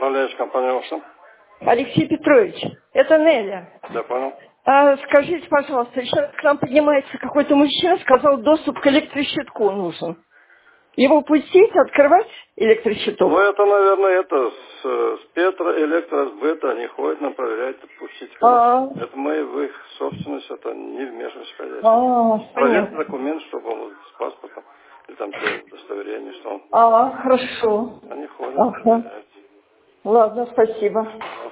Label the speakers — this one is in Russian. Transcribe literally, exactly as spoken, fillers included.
Speaker 1: Управляющая компания «Оксан».
Speaker 2: Алексей Петрович, это Неля.
Speaker 1: Да, понял.
Speaker 2: А, скажите, пожалуйста, сейчас к нам поднимается какой-то мужчина, сказал, доступ к электрощитку нужен. Его пустить, открывать электрощиток?
Speaker 1: Ну, это, наверное, это с, с Петра, электро, с Бета, они ходят, нам проверяют, пустить.
Speaker 2: А,
Speaker 1: Это мы в их собственность, это не вмешиваемся, конечно.
Speaker 2: а,
Speaker 1: Проверьте
Speaker 2: понятно.
Speaker 1: документ, чтобы он с паспортом, или там те удостоверения, что он.
Speaker 2: А, хорошо.
Speaker 1: Они ходят,
Speaker 2: Ага.
Speaker 1: проверяют.
Speaker 2: Ладно, спасибо.